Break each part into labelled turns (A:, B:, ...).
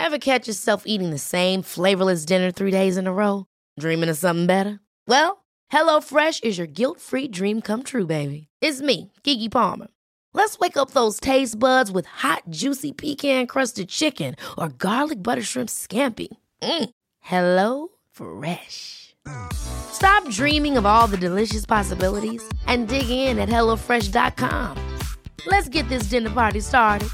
A: Ever catch yourself eating the same flavorless dinner 3 days in a row? Dreaming of something better? Well, HelloFresh is your guilt-free dream come true, baby. It's me, Keke Palmer. Let's wake up those taste buds with hot, juicy pecan-crusted chicken or garlic butter shrimp scampi. Hello Fresh. Stop dreaming of all the delicious possibilities and dig in at HelloFresh.com. Let's get this dinner party started.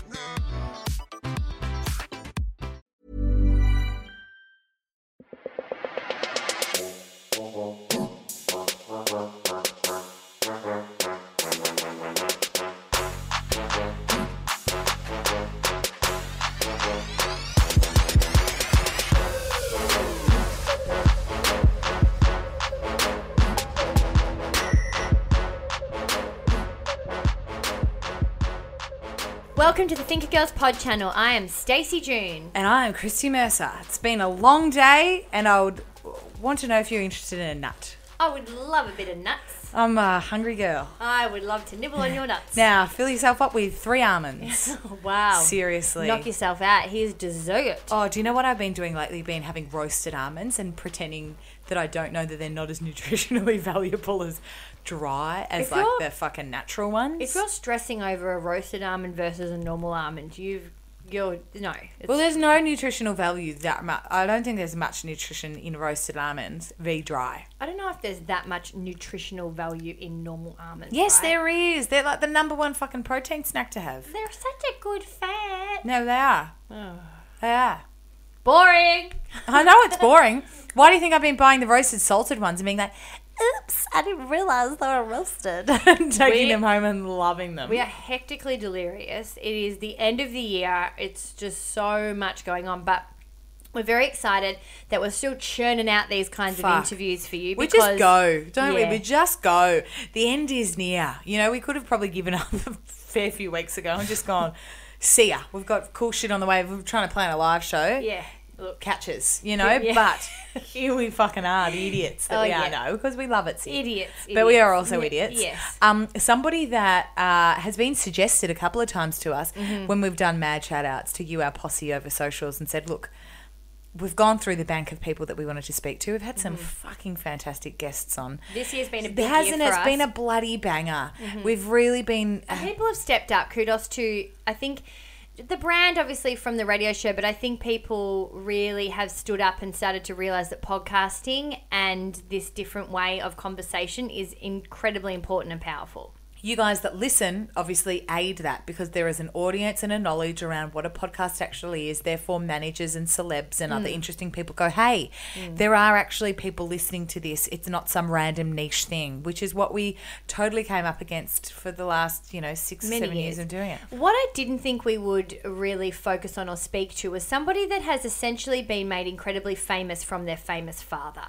B: Welcome to the Thinker Girls Pod channel. I am Stacey June.
C: And I am Christy Mercer. It's been a long day and I would want to know if you're interested in a nut.
B: I would love a bit of nuts.
C: I'm a hungry girl.
B: I would love to nibble on your nuts.
C: Now, fill yourself up with 3 almonds.
B: Wow.
C: Seriously.
B: Knock yourself out. Here's dessert.
C: Oh, do you know what I've been doing lately? Been having roasted almonds and pretending that I don't know that they're not as nutritionally valuable as dry as like the fucking natural ones.
B: If you're stressing over a roasted almond versus a normal almond, well,
C: there's no nutritional value that much. I don't think there's much nutrition in roasted almonds dry.
B: I don't know if there's that much nutritional value in normal almonds.
C: Yes,
B: right?
C: there is. They're like the number one fucking protein snack to have.
B: They're such a good fat.
C: No, they are.
B: Oh.
C: They are.
B: Boring.
C: I know it's boring. Why do you think I've been buying the roasted salted ones and being like, oops, I didn't realise they were roasted. And taking them home and loving them.
B: We are hectically delirious. It is the end of the year. It's just so much going on. But we're very excited that we're still churning out these kinds of interviews for you.
C: We just go, don't we? We just go. The end is near. You know, we could have probably given up a fair few weeks ago and just gone, see ya. We've got cool shit on the way. We're trying to plan a live show.
B: Yeah.
C: Look, catches, you know, but here we fucking are, the idiots that we are, no, because we love it, Sid.
B: Idiots.
C: But we are also idiots.
B: Yes.
C: Somebody that has been suggested a couple of times to us when we've done mad shout-outs to you, our posse, over socials and said, look, we've gone through the bank of people that we wanted to speak to. We've had some fucking fantastic guests on.
B: This year's been a big year for us.
C: It's been a bloody banger. We've really been...
B: people have stepped up. Kudos to, I think... the brand, obviously, from the radio show, but I think people really have stood up and started to realise that podcasting and this different way of conversation is incredibly important and powerful.
C: You guys that listen obviously aid that because there is an audience and a knowledge around what a podcast actually is. Therefore, managers and celebs and other interesting people go, hey, there are actually people listening to this. It's not some random niche thing, which is what we totally came up against for the last, 6 or 7 years of doing it.
B: What I didn't think we would really focus on or speak to was somebody that has essentially been made incredibly famous from their famous father.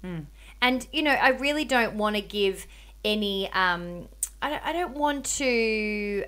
B: And, I really don't want to give any... I don't want to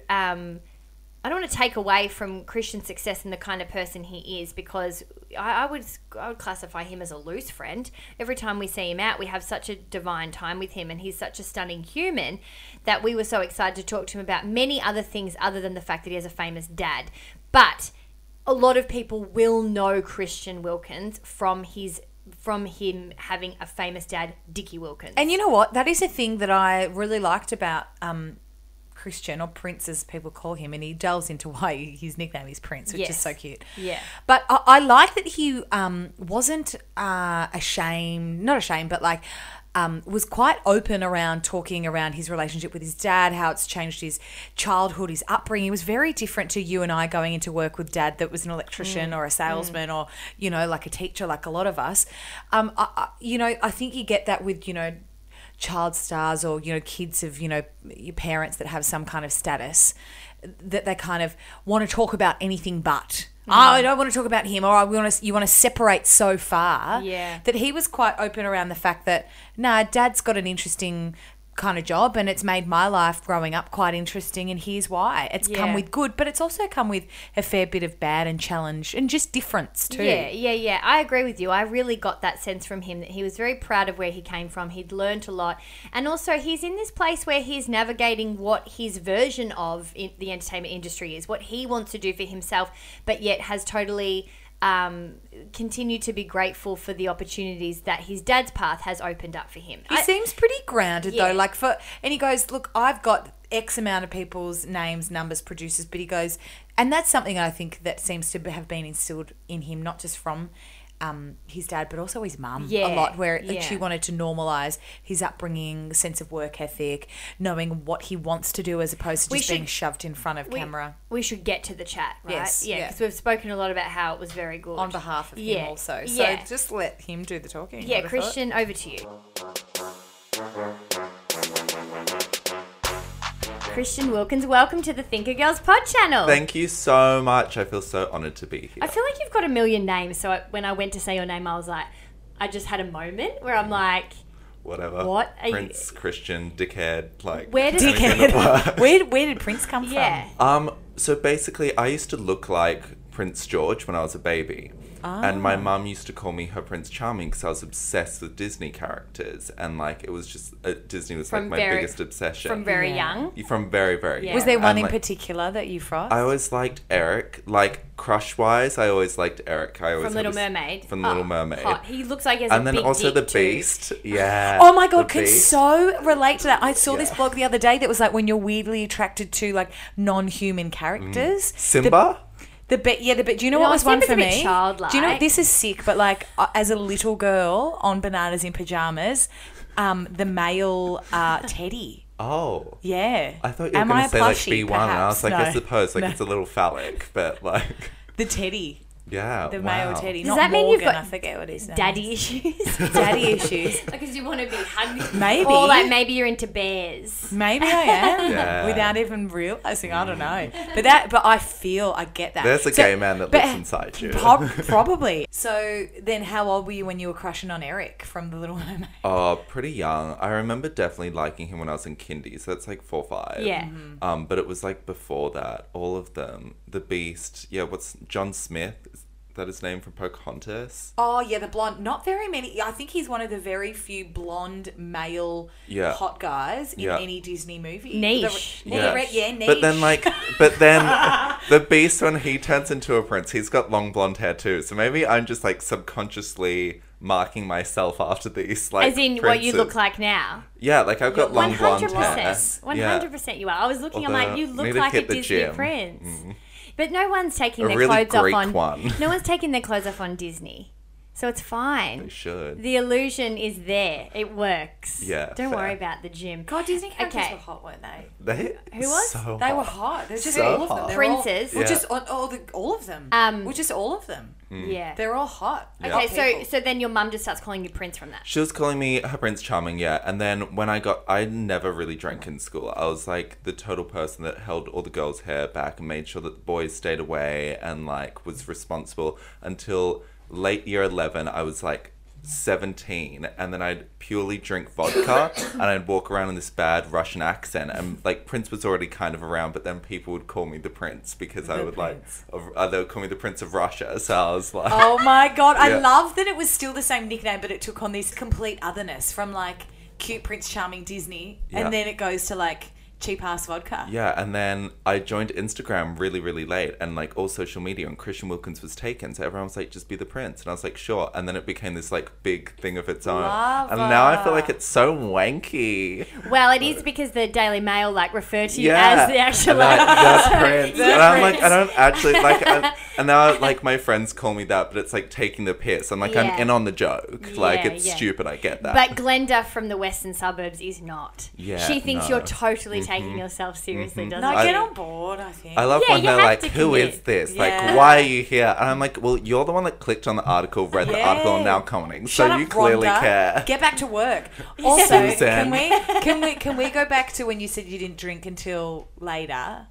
B: take away from Christian's success and the kind of person he is, because I would classify him as a loose friend. Every time we see him out, we have such a divine time with him, and he's such a stunning human that we were so excited to talk to him about many other things other than the fact that he has a famous dad. But a lot of people will know Christian Wilkins from him having a famous dad, Dickie Wilkins.
C: And you know what? That is a thing that I really liked about Christian, or Prince as people call him, and he delves into why his nickname is Prince, which is so cute.
B: Yeah.
C: But I like that he wasn't ashamed, not ashamed, but like was quite open around talking around his relationship with his dad, how it's changed his childhood, his upbringing. It was very different to you and I going into work with dad that was an electrician or a salesman or, like a teacher, like a lot of us. I think you get that with, child stars or, kids of, your parents that have some kind of status, that they kind of want to talk about anything but. Oh, I don't want to talk about him, or you want to separate so far that he was quite open around the fact that, Dad's got an interesting kind of job and it's made my life growing up quite interesting, and here's why. It's come with good, but it's also come with a fair bit of bad and challenge and just difference too.
B: Yeah. I agree with you. I really got that sense from him that he was very proud of where he came from. He'd learnt a lot. And also he's in this place where he's navigating what his version of the entertainment industry is, what he wants to do for himself, but yet has totally continue to be grateful for the opportunities that his dad's path has opened up for him.
C: He seems pretty grounded
B: Yeah.
C: though. And he goes, look, I've got X amount of people's names, numbers, producers, but he goes, and that's something I think that seems to have been instilled in him, not just from his dad, but also his mum a lot, where she wanted to normalise his upbringing, sense of work ethic, knowing what he wants to do as opposed to just being shoved in front of camera.
B: We should get to the chat, right?
C: Yes,
B: Yeah, because we've spoken a lot about how it was very good.
C: On behalf of him also. So just let him do the talking.
B: Yeah, Christian, over to you. Christian Wilkins, welcome to the Thinker Girls Pod channel.
D: Thank you so much. I feel so honoured to be here.
B: I feel like you've got a million names, so when I went to say your name, I was like, I just had a moment where I'm like,
D: Whatever.
B: What are
D: Prince, Christian, dickhead, like...
B: Where does
C: where did Prince come from?
B: Yeah.
D: So basically, I used to look like Prince George when I was a baby. And my mum used to call me her Prince Charming because I was obsessed with Disney characters. And, like, it was just... Disney was, like, my biggest obsession.
B: From very young?
D: From very, very young.
C: Was there one
D: And,
C: in
D: like,
C: particular that you frothed?
D: I always liked Eric. Like, crush-wise, I always liked Eric. I always
B: From Little Mermaid?
D: From Little Mermaid.
B: Hot. He looks like he has
D: And
B: a
D: then
B: big
D: also
B: dick
D: the
B: too.
D: Beast. Yeah.
C: Oh my God,
D: the
C: can
D: Beast.
C: so relate to that. I saw this
D: Yeah.
C: blog the other day that was like when you're weirdly attracted to like non-human characters.
D: Simba?
C: Do you know
B: No,
C: what was one
B: Simba's
C: for
B: a bit
C: me?
B: childlike.
C: Do you know this is sick? But like as a little girl on Bananas in Pajamas, the male Teddy.
D: Oh.
C: Yeah.
D: I thought you were going to say like B1, and I was like, I suppose like it's a little phallic, but like...
C: The Teddy.
D: Yeah,
C: The
D: wow.
C: male Teddy.
B: Does
C: Not
B: that mean
C: Morgan,
B: you've got
C: I forget what his name
B: Daddy
C: is.
B: issues?
C: Daddy issues.
B: Because you want to be hugged.
C: Maybe.
B: Or like maybe you're into bears.
C: Maybe I am.
D: Yeah.
C: Without even realizing. I don't know. But I get that.
D: There's a gay man that lives inside you.
C: Probably. So then how old were you when you were crushing on Eric from The Little Mermaid?
D: Oh, pretty young. I remember definitely liking him when I was in kindy, so that's like 4 or 5.
B: Yeah.
D: But it was like before that, all of them. The Beast. Yeah, what's John Smith? Is that his name from Pocahontas?
C: Oh, yeah, the blonde. Not very many. I think he's one of the very few blonde male hot guys in any Disney movie.
B: Niche.
C: Niche.
D: But then the Beast, when he turns into a prince, he's got long blonde hair too. So maybe I'm just like subconsciously marking myself after these like
B: As in
D: princes.
B: what you look like now.
D: Yeah, like I've got long blonde hair.
B: 100% you are. I was looking, I'm like, you look
D: need to
B: like a
D: hit the
B: Disney
D: gym.
B: prince. But no one's taking
D: A
B: their
D: really
B: clothes
D: Greek
B: off on
D: one.
B: No one's taking their clothes off on Disney. So it's fine.
D: They should.
B: The illusion is there. It works.
D: Yeah,
B: Don't
D: fair.
B: worry about the gym.
C: God, Disney characters
B: Okay.
C: were hot, weren't they?
D: Who
B: was?
D: So
C: They
D: hot.
C: were hot. They're just
D: So
C: all of them.
D: hot.
C: They're all-
B: Princes.
C: Well,
D: Yeah.
C: just all of them. Well, just all of them.
B: Yeah.
C: They're all hot.
D: Yeah.
C: Hot
B: Okay,
C: people.
B: so then your mum just starts calling you Prince from that.
D: She was calling me her Prince Charming, yeah. And then when I never really drank in school. I was like the total person that held all the girls' hair back and made sure that the boys stayed away and like was responsible until late year 11. I was like 17, and then I'd purely drink vodka and I'd walk around in this bad Russian accent, and like Prince was already kind of around, but then people would call me the Prince because I would
C: Prince.
D: they would call me the Prince of Russia. So I was like,
C: Oh my God. I
D: Yeah.
C: love that it was still the same nickname, but it took on this complete otherness from like cute Prince Charming Disney.
D: Yeah.
C: And then it goes to like cheap ass vodka.
D: yeah, and then I joined Instagram really, really late, and like all social media, and Christian Wilkins was taken, so everyone was like, just be the Prince, and I was like, sure, and then it became this like big thing of its own,
C: Love
D: and now I feel like it's so wanky.
B: Well, it is because the Daily Mail like refer to you
D: Yeah,
B: as the actual
D: and they're like, the Prince,
B: The
D: and I'm like,
B: Prince.
D: I don't actually like, and now like my friends call me that, but it's like taking the piss. I'm like,
B: Yeah.
D: I'm in on the joke, like
B: Yeah,
D: it's
B: yeah.
D: stupid. I get that,
B: But Glenda from the western suburbs is not.
D: Yeah,
B: She thinks
D: no.
B: you're totally taking yourself seriously, doesn't
C: No,
B: she?
C: get on board, I think.
D: I love
B: Yeah,
D: when
B: you
D: they're
B: have
D: like,
B: to
D: who
B: commit.
D: is this?
C: Yeah.
D: Like, why are you here? And I'm like, well, you're the one that clicked on the article, read the
C: Yeah.
D: article, and now commenting.
C: Shut
D: So
C: up,
D: you clearly
C: Rhonda.
D: care.
C: Get back to work. Also,
D: Susan.
C: can we go back to when you said you didn't drink until later?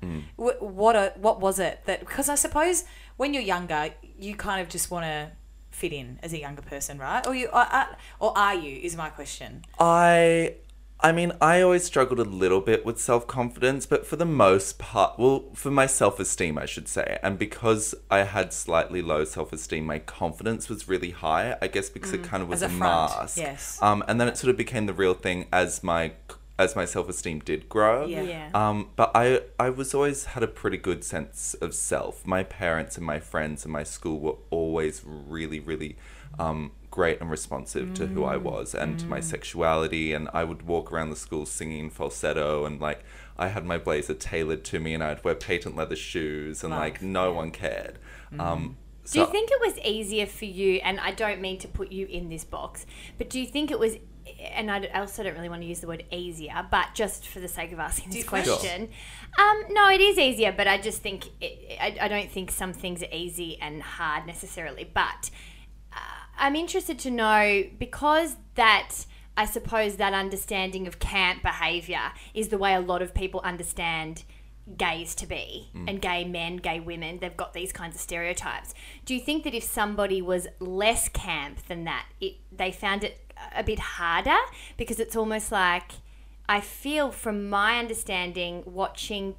C: What was it that? Because I suppose when you're younger, you kind of just want to fit in as a younger person, right? Or are you? Is my question.
D: I mean, I always struggled a little bit with self-confidence, but for the most part, well, for my self-esteem, I should say. And because I had slightly low self-esteem, my confidence was really high, I guess because it kind of was
C: As
D: a
C: a front,
D: mask.
C: yes.
D: And then it sort of became the real thing as as my self-esteem did grow.
B: Yeah.
D: But I was always had a pretty good sense of self. My parents and my friends and my school were always really, really great and responsive to who I was and to my sexuality. And I would walk around the school singing falsetto, and like I had my blazer tailored to me, and I'd wear patent leather shoes, and like no one cared.
B: Do you think it was easier for you, and I don't mean to put you in this box, but do you think it was, and I also don't really want to use the word easier, but just for the sake of asking this question, no, it is easier, but I just think, I don't think some things are easy and hard necessarily, but I'm interested to know, because that, I suppose that understanding of camp behaviour is the way a lot of people understand gays to be, and gay men, gay women, they've got these kinds of stereotypes. Do you think that if somebody was less camp than that, they found it a bit harder? Because it's almost like, I feel from my understanding, watching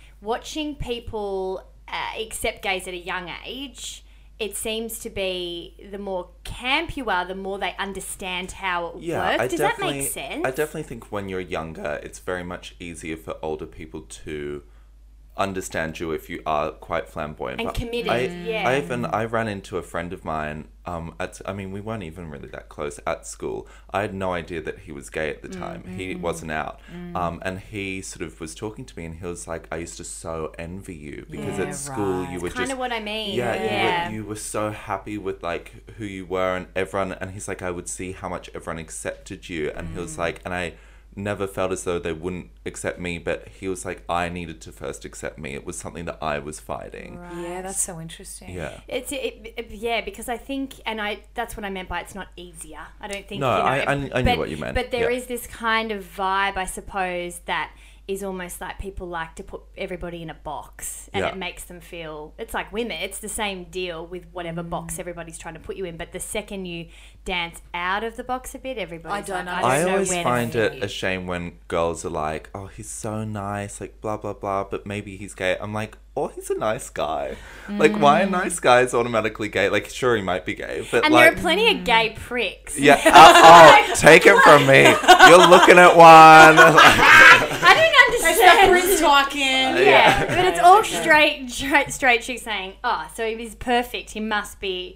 B: people accept gays at a young age, it seems to be the more camp you are, the more they understand how it works. Does that make sense?
D: I definitely think when you're younger, it's very much easier for older people to understand you if you are quite flamboyant
B: and
D: but
B: committed.
D: I ran into a friend of mine we weren't even really that close at school. I had no idea that he was gay at the time. He wasn't out, and he sort of was talking to me, and he was like, I used to so envy you because at school you were
B: kind
D: just
B: of what I mean.
D: You were so happy with like who you were and everyone, and he's like, I would see how much everyone accepted you, and he was like, and I never felt as though they wouldn't accept me, but he was like, I needed to first accept me. It was something that I was fighting.
B: Right.
C: Yeah, that's so interesting.
D: Yeah.
B: Because I think, that's what I meant by it's not easier. I don't think.
D: No, I knew what you meant.
B: But there is this kind of vibe, I suppose, that is almost like people like to put everybody in a box, and it makes them feel, it's like women, it's the same deal with whatever box everybody's trying to put you in, but the second you dance out of the box a bit, everybody's
D: I always find it a shame when girls are like, oh, he's so nice, like blah blah blah, but maybe he's gay. I'm like, oh, he's a nice guy. Like, why are nice guys automatically gay? Like, sure, he might be gay, but
B: and
D: like,
B: there are plenty of gay pricks.
D: Yeah. Take it from me. You're looking at one.
B: I don't understand.
C: Prince talking.
B: Yeah, but it's all straight chicks saying, oh, so he's perfect. He must be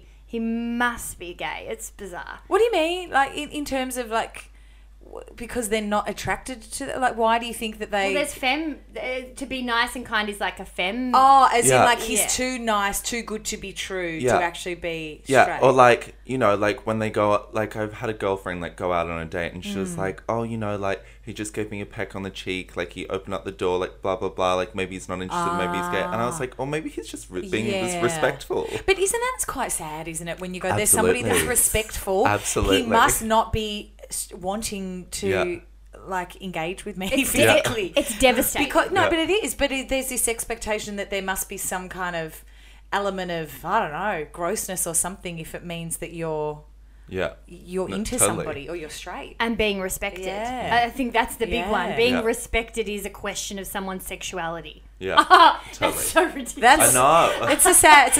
B: gay. It's bizarre.
C: What do you mean? Like, in terms of, like, because they're not attracted to, like, why do you think that they...
B: Well, there's to be nice and kind is like a femme.
C: Oh, as in, like, he's too nice, too good to be true to actually be straight.
D: Yeah, or like, you know, like when they go, like I've had a girlfriend like go out on a date, and she was like, oh, you know, like he just gave me a peck on the cheek, like he opened up the door, like blah blah blah, like maybe he's not interested, maybe he's gay, and I was like, oh, maybe he's just being respectful.
C: But isn't that quite sad, isn't it, when you go, there's somebody that's respectful,
D: absolutely,
C: he must not be wanting to like engage with me physically.
B: It's devastating.
C: But it is. But there's this expectation that there must be some kind of element of, I don't know, grossness or something if it means that you're into somebody or you're straight.
B: And being respected.
C: Yeah.
B: I think that's the big one. Being respected is a question of someone's sexuality.
D: Yeah, totally.
B: That's so ridiculous.
D: I know.
C: It's a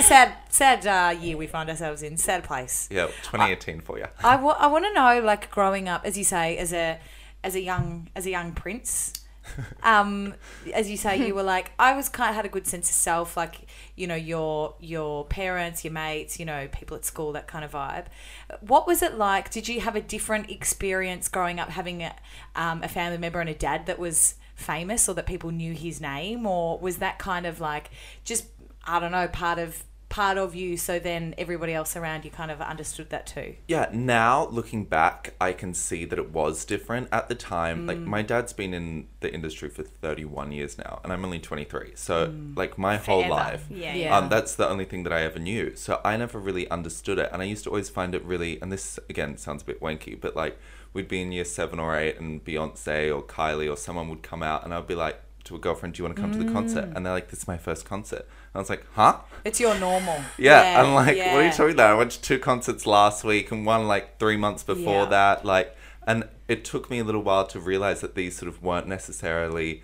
C: sad year we find ourselves in. Sad place.
D: Yeah, 2018 for you.
C: I want to know, like, growing up, as you say, as a young prince. As you say, you were like, I was had a good sense of self, like, you know, your parents, your mates, you know, people at school, that kind of vibe. What was it like? Did you have a different experience growing up, having a family member and a dad that was famous, or that people knew his name, or was that kind of like just, I don't know, part of you, so then everybody else around you kind of understood that too? Yeah,
D: now looking back, I can see that it was different. At the time, like, my dad's been in the industry for 31 years now, and I'm only 23, so like my whole life, that's the only thing that I ever knew, so I never really understood it. And I used to always find it really, and this again sounds a bit wanky, but like we'd be in year 7 or 8 and Beyonce or Kylie or someone would come out, and I'd be like to a girlfriend, do you want to come to the concert? And they're like, this is my first concert. And I was like, huh?
C: It's your normal.
D: Yeah. I'm like, what are you talking about? I went to 2 concerts last week and one like 3 months before that. Like, and it took me a little while to realize that these sort of weren't necessarily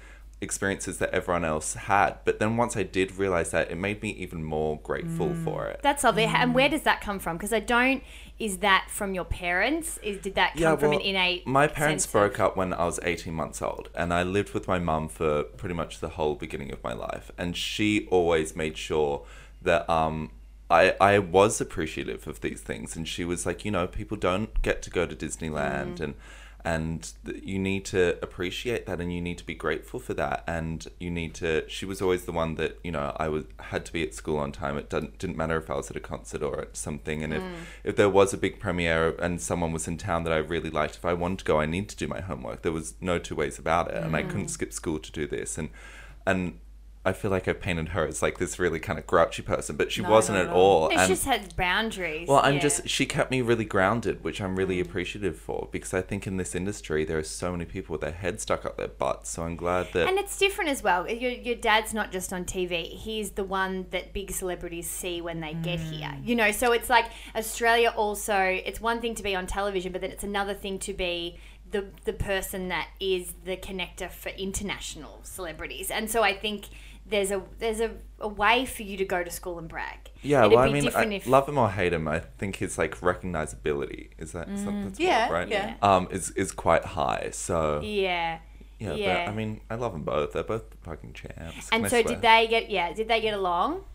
D: experiences that everyone else had. But then once I did realize that, it made me even more grateful for it.
B: That's lovely. And where does that come from? Because is that from your parents? Did that come from an innate
D: my parents
B: sense
D: broke up when I was 18 months old, and I lived with my mum for pretty much the whole beginning of my life. And she always made sure that I was appreciative of these things. And she was like, people don't get to go to Disneyland, and you need to appreciate that, and you need to be grateful for that, and she was always the one that had to be at school on time. It didn't matter if I was at a concert or at something, and if there was a big premiere and someone was in town that I really liked, if I wanted to go, I need to do my homework. There was no two ways about it, and I couldn't skip school to do this, and I feel like I've painted her as like this really kind of grouchy person, but she wasn't at all.
B: She just had boundaries.
D: Well, she kept me really grounded, which I'm really appreciative for, because I think in this industry there are so many people with their heads stuck up their butts. So I'm glad that.
B: And it's different as well. Your dad's not just on TV. He's the one that big celebrities see when they get here. So it's like Australia also, it's one thing to be on television, but then it's another thing to be the person that is the connector for international celebrities. And so I think there's a way for you to go to school and brag.
D: Yeah, well, I mean, love him or hate him, I think his like recognizability is that something right?
B: Yeah.
D: Is quite high. So
B: yeah.
D: But I mean, I love them both. They're both fucking champs.
B: And so did they get along?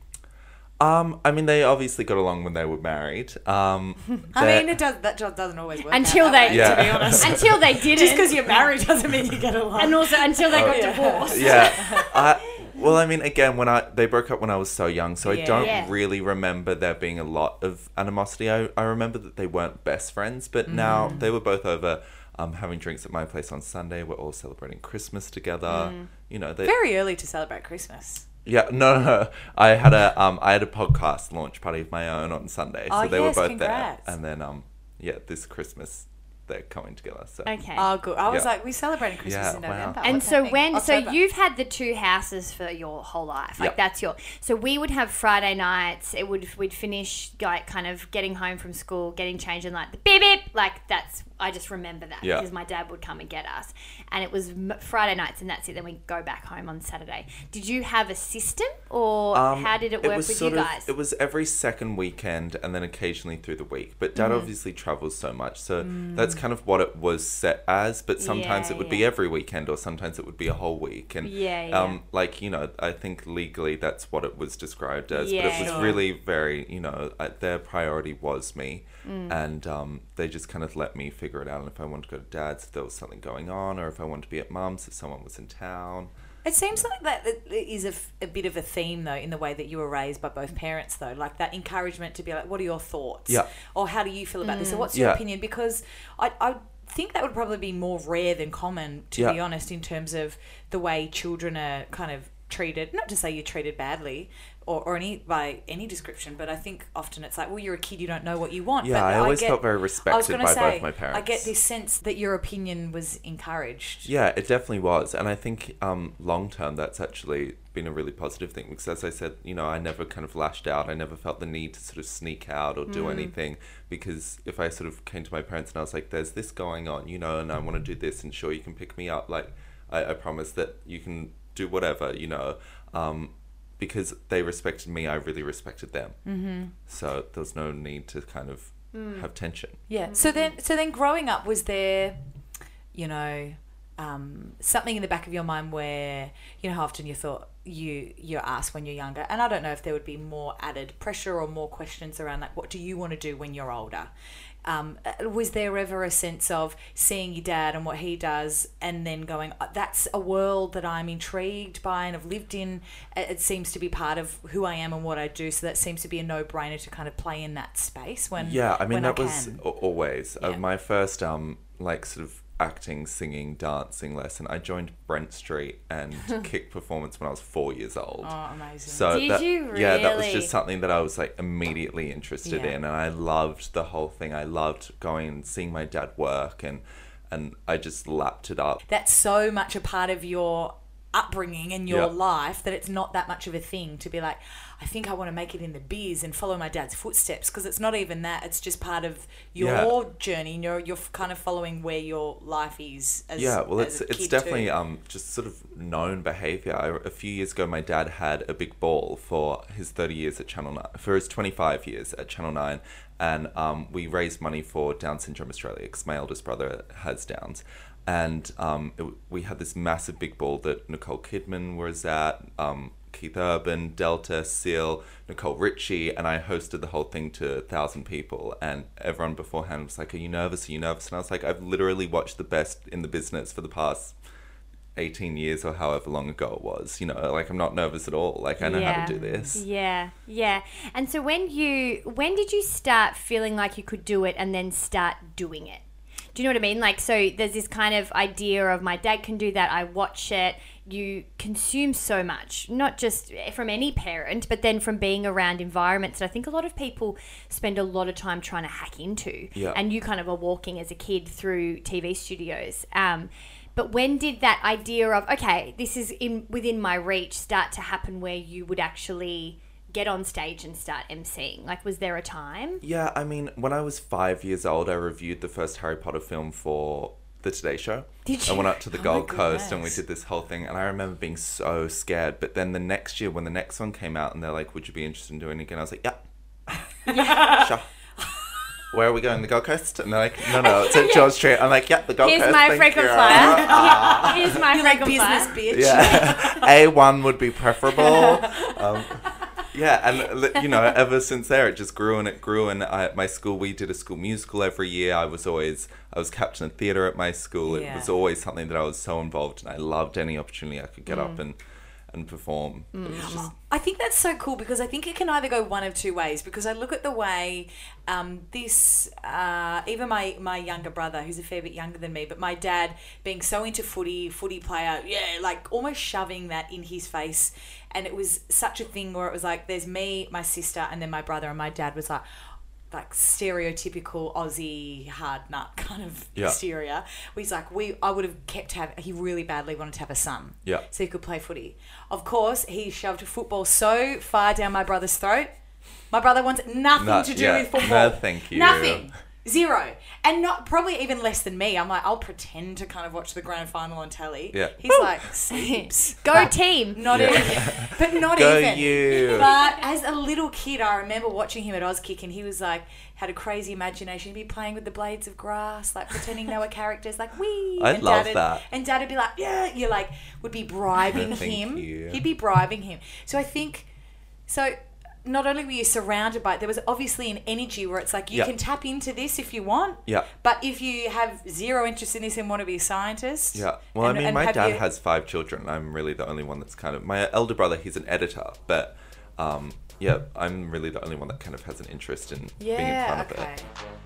D: I mean, they obviously got along when they were married.
C: I mean, that job doesn't always work
B: until they,
C: to be honest.
B: Until they didn't.
C: Just because you're married doesn't mean you get along.
B: And also until they got divorced.
D: Yeah. Well, I mean, again, they broke up when I was so young, so I don't really remember there being a lot of animosity. I remember that they weren't best friends, but now they were both over having drinks at my place on Sunday. We're all celebrating Christmas together.
C: Very early to celebrate Christmas.
D: Yeah, no. I had a podcast launch party of my own on Sunday, so they were both
C: congrats.
D: there. And then, this Christmas they're coming together. So.
B: Okay.
C: Oh, good. I was like, we're celebrating Christmas in November.
B: Wow. And so
C: October.
B: you've had the two houses for your whole life. Like that's so we would have Friday nights. We'd finish like kind of getting home from school, getting changed, and like the beep beep. Like I just remember that because my dad would come and get us, and it was Friday nights, and that's it. Then we go back home on Saturday. Did you have a system, or how did it work with you guys?
D: It was every second weekend, and then occasionally through the week. But Dad obviously travels so much, so that's kind of what it was set as. But sometimes it would be every weekend, or sometimes it would be a whole week. And I think legally that's what it was described as. But it was really very, their priority was me. And they just kind of let me figure it out. And if I wanted to go to Dad's, if there was something going on, or if I wanted to be at Mum's, if someone was in town.
C: It seems like that is a bit of a theme, though, in the way that you were raised by both parents, though. Like that encouragement to be like, what are your thoughts?
D: Yeah.
C: Or how do you feel about this? Or what's your opinion? Because I think that would probably be more rare than common, to be honest, in terms of the way children are kind of treated. Not to say you're treated badly or by any description, but I think often it's like, well, you're a kid, you don't know what you want.
D: Yeah,
C: but
D: I always felt very respected by both my parents.
C: I get this sense that your opinion was encouraged.
D: Yeah, it definitely was. And I think long term that's actually been a really positive thing, because as I said, I never kind of lashed out. I never felt the need to sort of sneak out or do anything, because if I sort of came to my parents and I was like, there's this going on, and I want to do this, and sure, you can pick me up. Like, I promise that you can do whatever, because they respected me, I really respected them. Mm-hmm. So there was no need to kind of have tension.
C: Yeah. So then growing up, was there, something in the back of your mind where, how often you thought you're asked when you're younger, and I don't know if there would be more added pressure or more questions around like, what do you want to do when you're older? Was there ever a sense of seeing your dad and what he does and then going, that's a world that I'm intrigued by and have lived in, it seems to be part of who I am and what I do, so that seems to be a no-brainer to kind of play in that space when that was
D: always my first sort of acting, singing, dancing lesson. I joined Brent Street and kick performance when I was 4 years old.
C: Oh, amazing.
D: So
B: Did you really?
D: Yeah, that was just something that I was like immediately interested in, and I loved the whole thing. I loved going and seeing my dad work, and I just lapped it up.
C: That's so much a part of your upbringing and your life that it's not that much of a thing to be like, I think I want to make it in the biz and follow my dad's footsteps, because it's not even that. It's just part of your journey. You're kind of following where your life is as
D: it's definitely just sort of known behaviour. A few years ago, my dad had a big ball for his 30 years at Channel 9, for his 25 years at Channel 9, and we raised money for Down Syndrome Australia because my eldest brother has Downs. And we had this massive big ball that Nicole Kidman was at, Keith Urban, Delta, Seal, Nicole Richie, and I hosted the whole thing to 1,000 people. And everyone beforehand was like, "Are you nervous? Are you nervous?" And I was like, "I've literally watched the best in the business for the past 18 years or however long ago it was. You know, like I'm not nervous at all. Like I know how to do this."
B: Yeah. And so when did you start feeling like you could do it and then start doing it? Do you know what I mean? Like, so there's this kind of idea of my dad can do that. I watch it. You consume so much, not just from any parent, but then from being around environments that I think a lot of people spend a lot of time trying to hack into.
D: Yeah.
B: And you kind of are walking as a kid through TV studios. But when did that idea of, okay, this is within my reach, start to happen where you would actually get on stage and start emceeing? Like, was there a time?
D: Yeah, I mean, when I was 5 years old, I reviewed the first Harry Potter film for the Today Show.
B: Did you?
D: I went up to the Gold Coast and we did this whole thing, and I remember being so scared. But then the next year, when the next one came out and they're like, "Would you be interested in doing it again?" I was like, "Yeah. Sure. Where are we going? The Gold Coast?" And they're like, no, it's at George Street. I'm like, "Yeah, the Gold Coast.
B: Here's my frequent flyer. Here's my frequent
C: business,
B: flyer.
C: bitch.
D: Yeah. A1 would be preferable." Yeah, and you know, ever since there, it just grew and it grew. And at my school, we did a school musical every year. I was captain of theatre at my school. It was always something that I was so involved in. I loved any opportunity I could get up and perform. It was just...
C: I think that's so cool, because I think it can either go one of two ways, because I look at the way even my younger brother, who's a fair bit younger than me, but my dad being so into footy player, like almost shoving that in his face. And it was such a thing where it was like, there's me, my sister, and then my brother, and my dad was like stereotypical Aussie hard nut kind of exterior. He's like, I would have he really badly wanted to have a son.
D: Yeah.
C: So he could play footy. Of course, he shoved football so far down my brother's throat. My brother wants nothing to do with football.
D: No, thank you.
C: Nothing. Zero. And not probably even less than me. I'm like, I'll pretend to kind of watch the grand final on telly.
D: Yeah.
C: He's like, "Seeps."
B: Go team.
C: Not even. But not
D: Go
C: even.
D: you.
C: But as a little kid, I remember watching him at Auskick, and he was like, had a crazy imagination. He'd be playing with the blades of grass, like pretending they were characters, like, wee.
D: I love that.
C: And Dad would be like, "Yeah." You like would be bribing him.
D: You.
C: He'd be bribing him. So I think, not only were you surrounded by it, there was obviously an energy where it's like, you can tap into this if you want.
D: Yeah.
C: But if you have zero interest in this and want to be a scientist.
D: Yeah. Well, my dad has 5 children. I'm really the only one that's kind of... My elder brother, he's an editor, but I'm really the only one that kind of has an interest in being in front of it.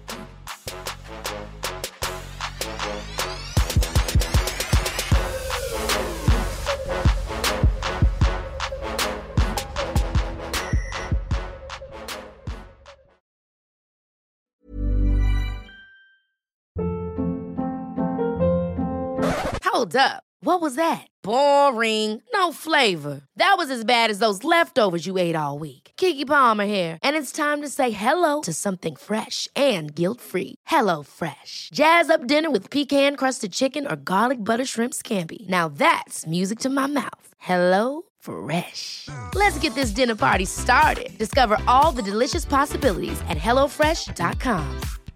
A: Hold up. What was that? Boring. No flavor. That was as bad as those leftovers you ate all week. Keke Palmer here, and it's time to say hello to something fresh and guilt-free. Hello Fresh. Jazz up dinner with pecan-crusted chicken or garlic butter shrimp scampi. Now that's music to my mouth. Hello Fresh. Let's get this dinner party started. Discover all the delicious possibilities at HelloFresh.com.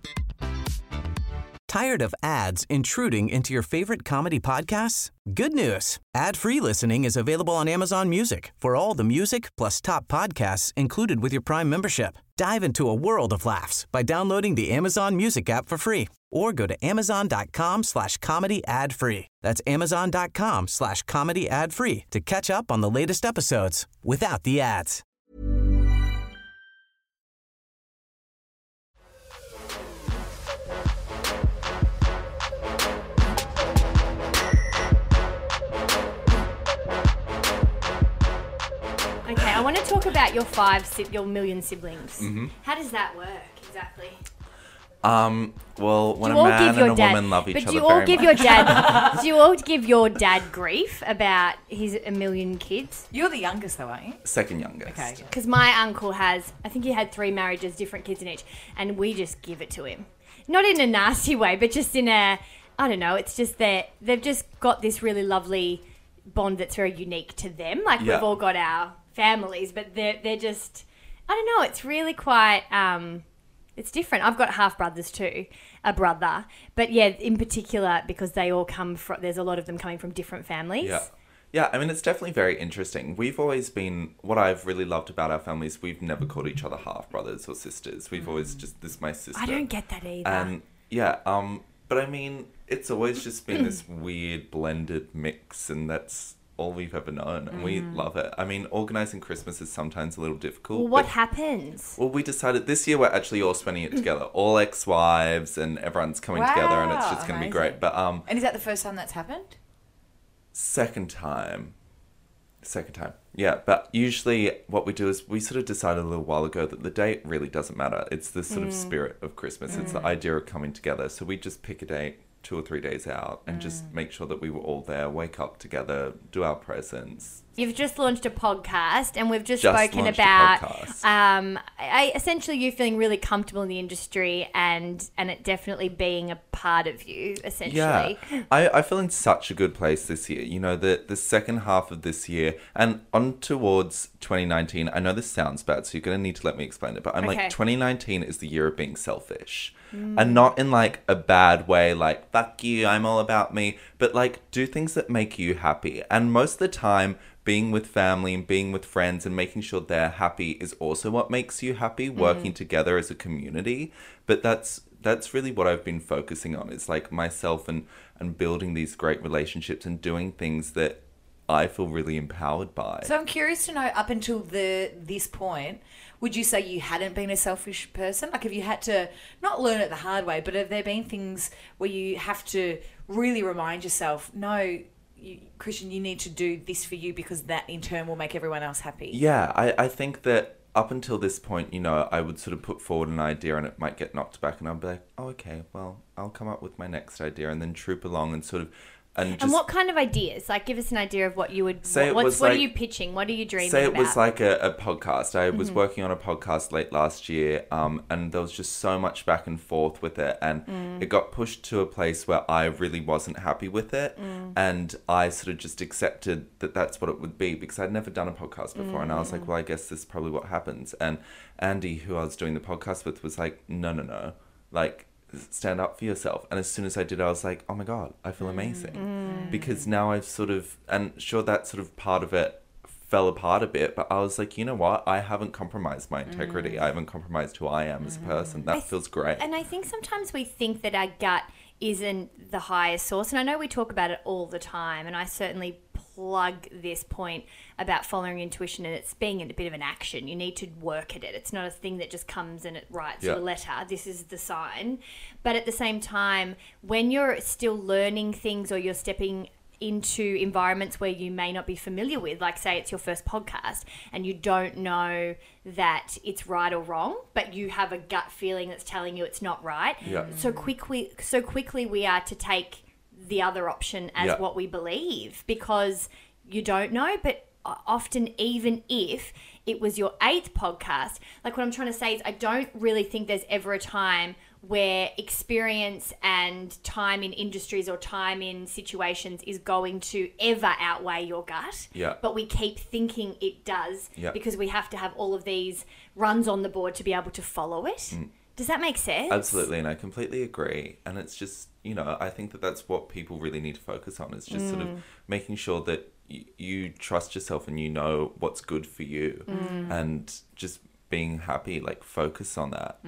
E: Tired of ads intruding into your favorite comedy podcasts? Good news. Ad-free listening is available on Amazon Music for all the music plus top podcasts included with your Prime membership. Dive into a world of laughs by downloading the Amazon Music app for free or go to amazon.com/comedy ad-free. That's amazon.com/comedy ad-free to catch up on the latest episodes without the ads.
B: Okay, I want to talk about your million siblings. Mm-hmm. How does that work exactly?
D: Well, when a man and a woman love each other very much.
B: Do you all give your dad grief about his 1 million kids?
C: You're the youngest, though, aren't you?
D: Second youngest.
C: Okay.
B: Because my uncle I think he had 3 marriages, different kids in each, and we just give it to him. Not in a nasty way, but just in a, I don't know, it's just that they've just got this really lovely bond that's very unique to them. Like, we've all got our families, but they're just, I don't know, it's really quite... it's different. I've got half brothers too, a brother. But yeah, in particular, because they all come from, there's a lot of them coming from different families.
D: Yeah. Yeah, I mean, it's definitely very interesting. We've always been, what I've really loved about our families, we've never called each other half brothers or sisters. We've always just, this is my sister.
B: I don't get that either.
D: And yeah, but I mean, it's always just been this weird blended mix, and that's all we've ever known, and we love it. I mean, organising Christmas is sometimes a little difficult.
B: Well, what happens?
D: Well, we decided this year we're actually all spending it together, all ex-wives, and everyone's coming together, and it's just going to be great. But
C: and is that the first time that's happened?
D: Second time. Yeah, but usually what we do is we sort of decided a little while ago that the date really doesn't matter. It's the sort of spirit of Christmas. It's the idea of coming together. So we just pick a date 2 or 3 days out and just make sure that we were all there, wake up together, do our presents.
B: You've just launched a podcast, and we've just spoken about essentially you feeling really comfortable in the industry and it definitely being a part of you, essentially.
D: Yeah, I feel in such a good place this year. You know, the second half of this year and on towards 2019, I know this sounds bad, so you're going to need to let me explain it, but I'm like, 2019 is the year of being selfish. And not in like a bad way, like, fuck you, I'm all about me, but like, do things that make you happy. And most of the time, being with family and being with friends and making sure they're happy is also what makes you happy, working together as a community. But that's really what I've been focusing on, is like myself and building these great relationships and doing things that I feel really empowered by.
C: So I'm curious to know, up until this point, would you say you hadn't been a selfish person? Like, have you had to not learn it the hard way, but have there been things where you have to really remind yourself, no, Christian, you need to do this for you because that in turn will make everyone else happy?
D: Yeah, I think that up until this point, you know, I would sort of put forward an idea and it might get knocked back, and I'll be like, oh, okay, well, I'll come up with my next idea, and then troop along and sort of... And
B: what kind of ideas? Like, give us an idea of what you would...
D: Say
B: what are you pitching? What are you dreaming about?
D: Say it was like a podcast. I was working on a podcast late last year, and there was just so much back and forth with it, and it got pushed to a place where I really wasn't happy with it, and I sort of just accepted that that's what it would be, because I'd never done a podcast before, and I was like, well, I guess this is probably what happens. And Andy, who I was doing the podcast with, was like, no, like... stand up for yourself. And as soon as I did, I was like, oh my God, I feel amazing. Because now I've sort of, and sure, that sort of part of it fell apart a bit, but I was like, you know what? I haven't compromised my integrity. I haven't compromised who I am as a person. That feels great.
B: And I think sometimes we think that our gut isn't the highest source. And I know we talk about it all the time, and I certainly plug this point about following intuition and it's being a bit of an action. You need to work at it. It's not a thing that just comes and it writes you a letter. This is the sign. But at the same time, when you're still learning things or you're stepping into environments where you may not be familiar with, like say it's your first podcast and you don't know that it's right or wrong, but you have a gut feeling that's telling you it's not right. So quickly we are to take the other option as what we believe, because you don't know. But often, even if it was your 8th podcast, like what I'm trying to say is I don't really think there's ever a time where experience and time in industries or time in situations is going to ever outweigh your gut. But we keep thinking it does because we have to have all of these runs on the board to be able to follow it. Does that make sense?
D: Absolutely, and I completely agree. And it's just, you know, I think that that's what people really need to focus on, is just sort of making sure that you trust yourself and you know what's good for you, and just being happy, like focus on that.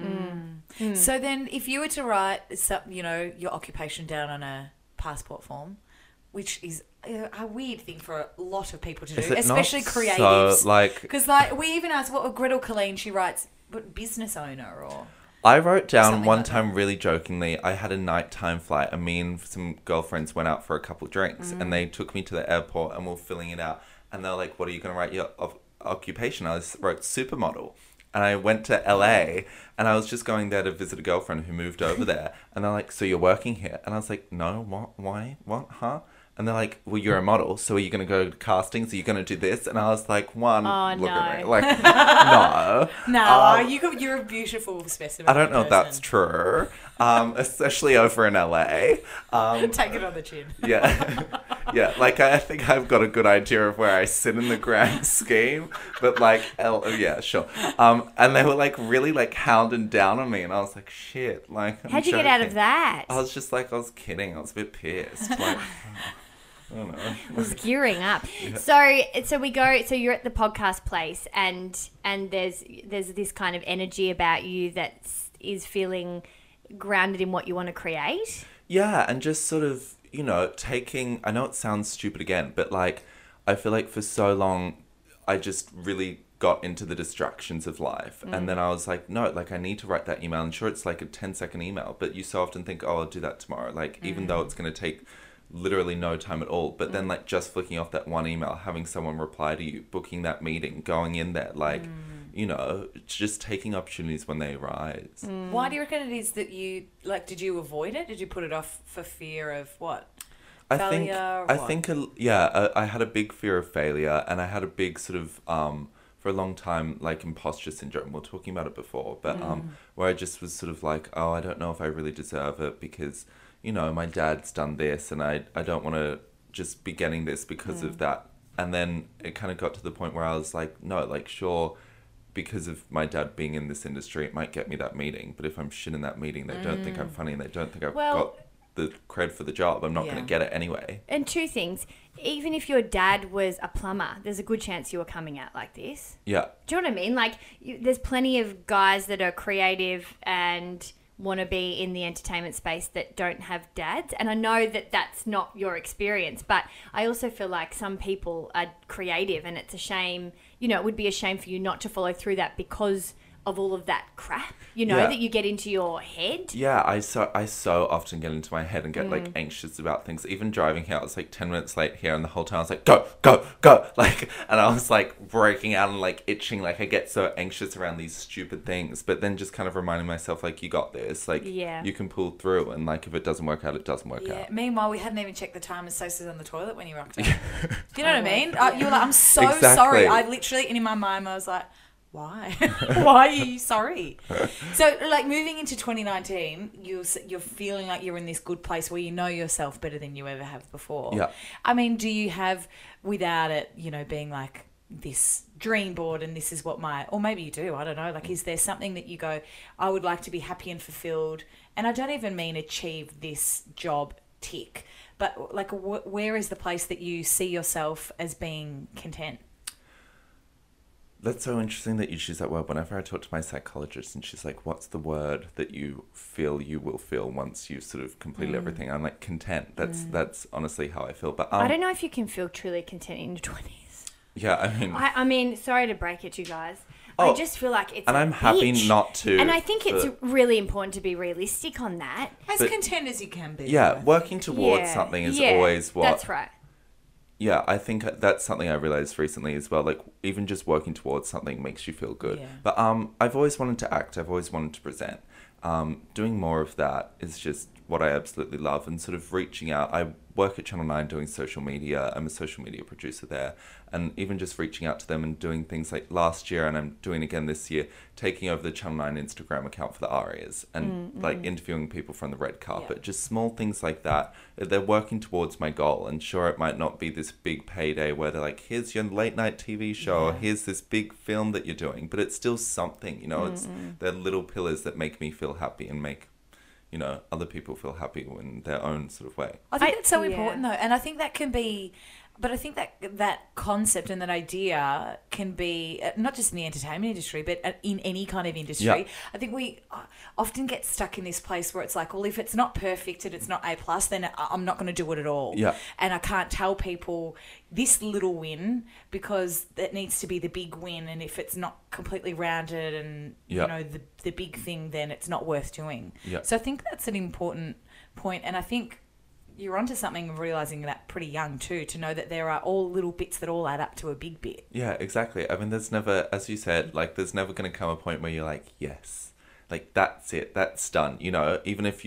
C: So then if you were to write, you know, your occupation down on a passport form, which is a weird thing for a lot of people to do, especially creatives.
D: So,
C: because like we even asked what Gretel Colleen, she writes, but business owner or...
D: I wrote down one time really jokingly, I had a nighttime flight and me and some girlfriends went out for a couple drinks and they took me to the airport and we were filling it out and they're like, what are you going to write your occupation? I wrote supermodel. And I went to LA and I was just going there to visit a girlfriend who moved over there. And they're like, so you're working here? And I was like, no, what? Why? What? Huh? And they're like, well, you're a model, so are you going to go to castings? Are you going to do this? And I was like, look at me. Like, no.
C: No, you're a beautiful specimen.
D: I don't know if that's true, especially over in LA.
C: Take it on the chin.
D: Yeah. Yeah, like, I think I've got a good idea of where I sit in the grand scheme, but, like, yeah, sure. And they were, like, really, like, hounding down on me, and I was like, shit, like,
B: How'd you get out of that?
D: I was just like, I was kidding. I was a bit pissed. Like, I don't know.
B: It was gearing up. So we go. So you're at the podcast place, and there's this kind of energy about you that is feeling grounded in what you want to create.
D: Yeah, and just sort of, you know, taking. I know it sounds stupid again, but like, I feel like for so long, I just really got into the distractions of life, and then I was like, no, like, I need to write that email. And sure, it's like a 10-second email, but you so often think, oh, I'll do that tomorrow. Like, even though it's going to take literally no time at all, but then like just flicking off that one email, having someone reply to you, booking that meeting, going in there, like, you know, just taking opportunities when they arise.
C: Why do you reckon it is that you, like, did you avoid it? Did you put it off for fear of what?
D: I
C: Failure?
D: think, I had a big fear of failure, and I had a big sort of, for a long time, like, imposter syndrome. We were talking about it before, but where I just was sort of like, oh, I don't know if I really deserve it because, you know, my dad's done this, and I don't want to just be getting this because of that. And then it kind of got to the point where I was like, no, like, sure, because of my dad being in this industry, it might get me that meeting. But if I'm shit in that meeting, they don't think I'm funny, and they don't think I've got the cred for the job. I'm not going to get it anyway.
B: And two things. Even if your dad was a plumber, there's a good chance you were coming out like this.
D: Yeah.
B: Do you know what I mean? Like, there's plenty of guys that are creative and want to be in the entertainment space that don't have dads. And I know that that's not your experience, but I also feel like some people are creative, and it's a shame, you know, it would be a shame for you not to follow through that because of all of that crap, you know, that you get into your head.
D: Yeah, I so often get into my head and get like anxious about things. Even driving here, I was like 10 minutes late here, and the whole time I was like, go, go, go, like, and I was like breaking out and like itching. Like, I get so anxious around these stupid things, but then just kind of reminding myself, like, you got this, like, you can pull through, and like, if it doesn't work out, it doesn't work out.
C: Meanwhile, we hadn't even checked the time, and Sosa's on the toilet when you rocked up. Do you know what I mean? You were like, I'm so sorry. I literally, and in my mind, I was like, why? Why are you sorry? So, like, moving into 2019, you're feeling like you're in this good place where you know yourself better than you ever have before.
D: Yeah.
C: I mean, do you have, without it, you know, being like this dream board and this is what or maybe you do, I don't know, like, is there something that you go, I would like to be happy and fulfilled, and I don't even mean achieve this job tick, but like, where is the place that you see yourself as being content?
D: That's so interesting that you choose that word. Whenever I talk to my psychologist and she's like, what's the word that you feel you will feel once you've sort of completed everything? I'm like, content. That's honestly how I feel. But
B: I don't know if you can feel truly content in your 20s.
D: Yeah,
B: I mean, sorry to break it, you guys. I just feel like it's
D: and I'm happy not to.
B: And I think it's really important to be realistic on that.
C: As content as you can be.
D: Yeah, working towards something is always what...
B: That's right.
D: Yeah, I think that's something I realized recently as well. Like, even just working towards something makes you feel good. Yeah. But I've always wanted to act. I've always wanted to present. Doing more of that is just what I absolutely love, and sort of reaching out. I work at Channel 9 doing social media. I'm a social media producer there. And even just reaching out to them and doing things like last year, and I'm doing again this year, taking over the Channel 9 Instagram account for the Arias and like interviewing people from the red carpet. Just small things like that. They're working towards my goal. And sure, it might not be this big payday where they're like, here's your late night TV show, or here's this big film that you're doing. But it's still something, you know, they're little pillars that make me feel happy and make, you know, other people feel happy in their own sort of way.
C: I think that's so important, though. And I think that can be... But I think that concept and that idea can be not just in the entertainment industry, but in any kind of industry. Yeah. I think we often get stuck in this place where it's like, well, if it's not perfect and it's not A+, then I'm not going to do it at all.
D: Yeah.
C: And I can't tell people this little win because that needs to be the big win. And if it's not completely rounded and, you know, the big thing, then it's not worth doing.
D: Yeah.
C: So I think that's an important point. And I think... you're onto something of realizing that pretty young too, to know that there are all little bits that all add up to a big bit.
D: Yeah, exactly. I mean, there's never, as you said, like, there's never going to come a point where you're like, yes, like, that's it, that's done. You know, even if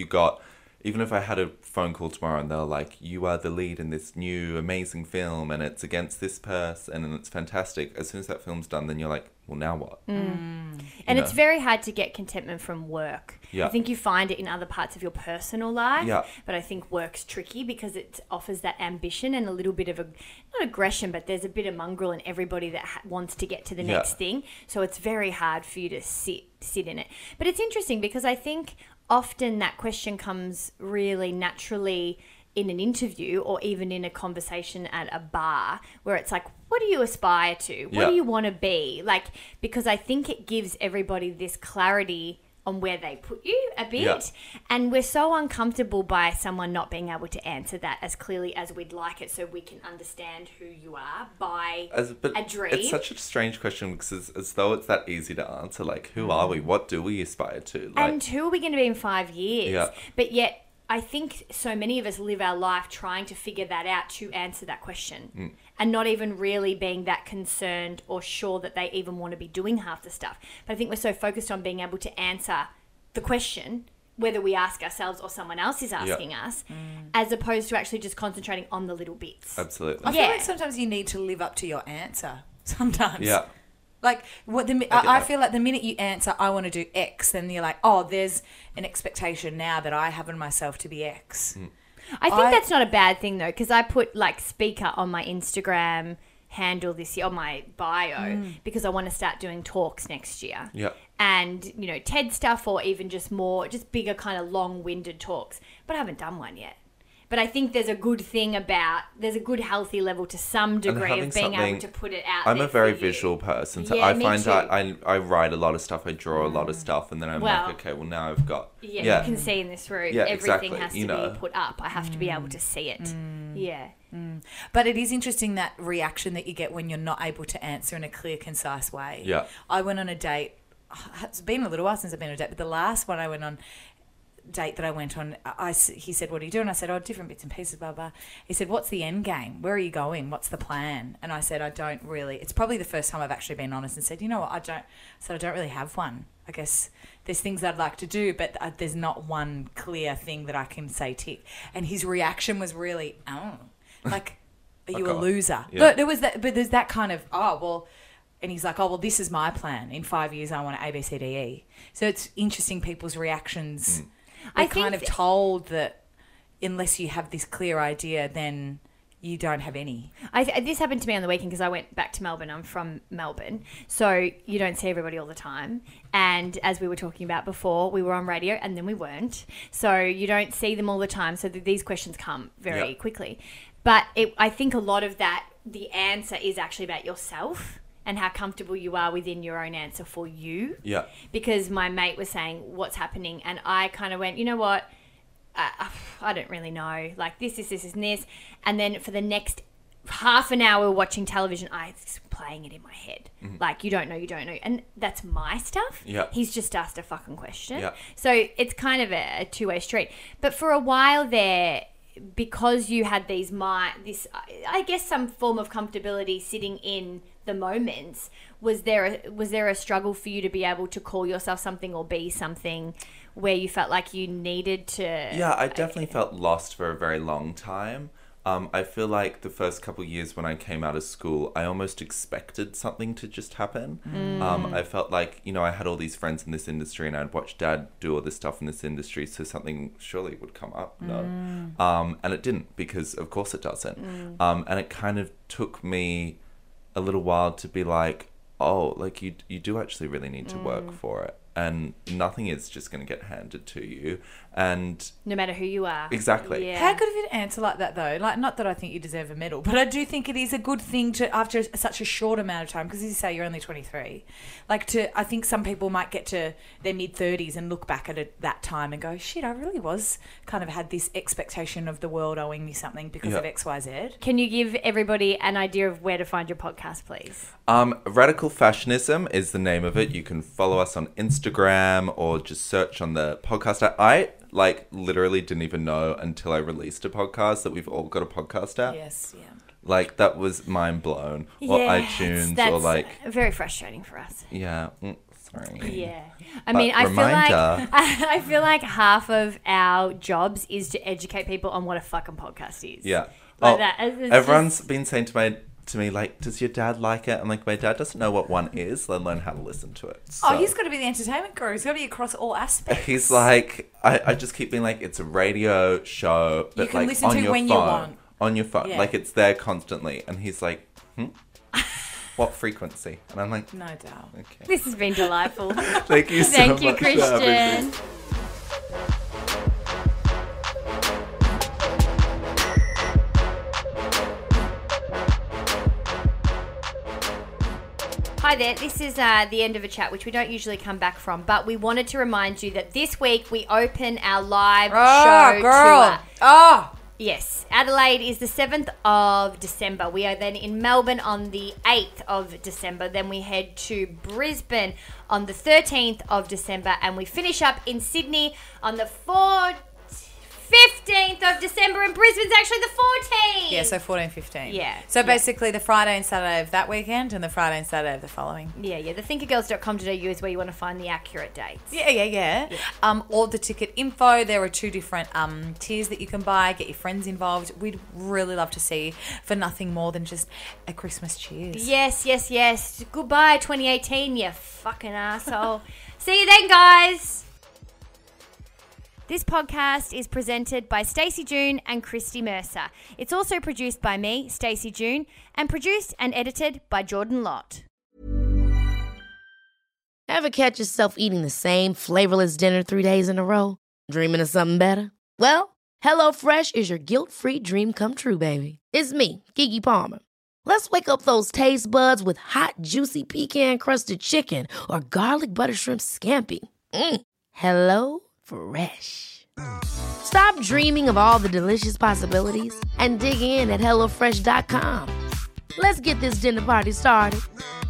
D: I had a phone call tomorrow and they're like, you are the lead in this new amazing film and it's against this person and it's fantastic. As soon as that film's done, then you're like, well, now what?
B: And it's very hard to get contentment from work.
D: Yeah.
B: I think you find it in other parts of your personal life.
D: Yeah.
B: But I think work's tricky because it offers that ambition and a little bit of not aggression, but there's a bit of mongrel in everybody that wants to get to the next thing. So it's very hard for you to sit in it. But it's interesting because I think often that question comes really naturally in an interview or even in a conversation at a bar where it's like, what do you aspire to? What do you want to be? Like, because I think it gives everybody this clarity on where they put you a bit.
D: Yeah.
B: And we're so uncomfortable by someone not being able to answer that as clearly as we'd like it so we can understand who you are by
D: But
B: a dream.
D: it's such a strange question because it's as though it's that easy to answer. Like, who are we? What do we aspire to? Like,
B: And who are we going to be in 5 years?
D: Yeah.
B: But yet, I think so many of us live our life trying to figure that out to answer that question and not even really being that concerned or sure that they even want to be doing half the stuff. But I think we're so focused on being able to answer the question, whether we ask ourselves or someone else is asking us, as opposed to actually just concentrating on the little bits.
D: absolutely.
C: I feel like sometimes you need to live up to your answer. Sometimes.
D: Yeah.
C: Like, I feel like the minute you answer, I want to do X, then you're like, oh, there's an expectation now that I have in myself to be X.
B: I think that's not a bad thing, though, because I put, like, speaker on my Instagram handle this year, on my bio, because I want to start doing talks next year.
D: Yeah.
B: And, you know, TED stuff or even just bigger kind of long-winded talks. But I haven't done one yet. But I think there's a good healthy level to some degree of being able to put it out
D: I'm
B: there
D: a very
B: for you.
D: visual person, so
B: Yeah,
D: I
B: me
D: find
B: too.
D: I write a lot of stuff, I draw a lot of stuff, and then I'm
B: Well,
D: like, okay, well, now I've got...
B: Yeah, you can see in this room,
D: Yeah,
B: everything
D: exactly,
B: has to
D: you know.
B: be put up. I have to be able to see it. Yeah.
C: But it is interesting that reaction that you get when you're not able to answer in a clear, concise way.
D: Yeah.
C: I went on a date. It's been a little while since I've been on a date, but the last one I went on, date that I went on, he said, what are you doing? I said, oh, different bits and pieces, blah, blah. He said, what's the end game? Where are you going? What's the plan? And I said, I don't really, it's probably the first time I've actually been honest and said, you know what, I don't really have one. I guess there's things I'd like to do, but there's not one clear thing that I can say tick. And his reaction was really, like, are you a loser?
D: Yeah.
C: But there's that kind of, oh, well, and he's like, oh, well, this is my plan. In 5 years, I want A, B, C, D, E. So it's interesting people's reactions.
B: I
C: They're
B: think
C: kind of told that unless you have this clear idea, then you don't have any.
B: This happened to me on the weekend because I went back to Melbourne. I'm from Melbourne. So you don't see everybody all the time. And as we were talking about before, we were on radio and then we weren't. So you don't see them all the time. So these questions come very quickly. But I think a lot of that, the answer is actually about yourself and how comfortable you are within your own answer for you.
D: Yeah.
B: Because my mate was saying, what's happening? And I kind of went, you know what? I don't really know. Like this, and this. And then for the next half an hour watching television, I was playing it in my head. Like, you don't know. And that's my stuff.
D: Yeah.
B: He's just asked a fucking question.
D: Yeah.
B: So it's kind of a two-way street. But for a while there, because you had I guess some form of comfortability sitting in the moments, was there a struggle for you to be able to call yourself something or be something where you felt like you needed to?
D: Yeah, I definitely felt lost for a very long time. I feel like the first couple of years when I came out of school, I almost expected something to just happen. I felt like, you know, I had all these friends in this industry and I'd watched Dad do all this stuff in this industry, so something surely would come up. No. And it didn't, because of course it doesn't. And it kind of took me a little while to be like, oh, like you do actually really need to work for it. And nothing is just going to get handed to you. And
B: no matter who you are.
D: Exactly.
B: Yeah.
C: How good of an answer like that, though? Like, not that I think you deserve a medal, but I do think it is a good thing to, after such a short amount of time, because as you say, you're only 23. Like, I think some people might get to their mid-30s and look back at it that time and go, shit, I really was kind of had this expectation of the world owing me something because of X, Y, Z.
B: Can you give everybody an idea of where to find your podcast, please?
D: Radical Fashionism is the name of it. You can follow us on Instagram Instagram or just search on the podcast app. I like literally didn't even know until I released a podcast that we've all got a podcast app.
C: Yes, yeah.
D: Like that was mind blown. Or iTunes
B: that's
D: or like
B: very frustrating for us.
D: yeah. Sorry.
B: Yeah. I mean, I feel like half of our jobs is to educate people on what a fucking podcast is.
D: Yeah.
B: Like that. It's
D: Everyone's been saying to me, like, does your dad like it? I'm like, my dad doesn't know what one is, let alone how to listen to it. So,
C: Oh, he's got to be the entertainment guru. He's got to be across all aspects.
D: he's like, I just keep being like, it's a radio show, but
C: You can
D: like
C: listen
D: on
C: to
D: your
C: when you
D: phone.
C: want.
D: On your phone.
C: Yeah.
D: Like, it's there constantly. And he's like, what frequency? And I'm like,
C: No doubt.
D: okay.
B: This has been delightful.
D: Thank you so
B: Thank you,
D: much for having me.
B: Christian. Hi there, this is the end of a chat, which we don't usually come back from, but we wanted to remind you that this week we open our live show tour.
C: Oh,
B: Yes, Adelaide is the 7th of December. We are then in Melbourne on the 8th of December. Then we head to Brisbane on the 13th of December. And we finish up in Sydney on the 15th of December. And Brisbane's actually the 14th.
C: yeah, so 14, 15.
B: Yeah.
C: So basically the Friday and Saturday of that weekend and the Friday and Saturday of the following.
B: Yeah. The thinkergirls.com.au is where you want to find the accurate dates.
C: Yeah. All the ticket info. There are 2 different tiers that you can buy. Get your friends involved. We'd really love to see you for nothing more than just a Christmas cheers.
B: Yes. Goodbye, 2018, you fucking asshole. See you then, guys. This podcast is presented by Stacey June and Christy Mercer. It's also produced by me, Stacey June, and produced and edited by Jordan Lott.
A: Ever catch yourself eating the same flavorless dinner 3 days in a row? Dreaming of something better? Well, HelloFresh is your guilt-free dream come true, baby. It's me, Keke Palmer. Let's wake up those taste buds with hot, juicy pecan-crusted chicken or garlic butter shrimp scampi. Hello Fresh. Stop dreaming of all the delicious possibilities and dig in at HelloFresh.com. Let's get this dinner party started.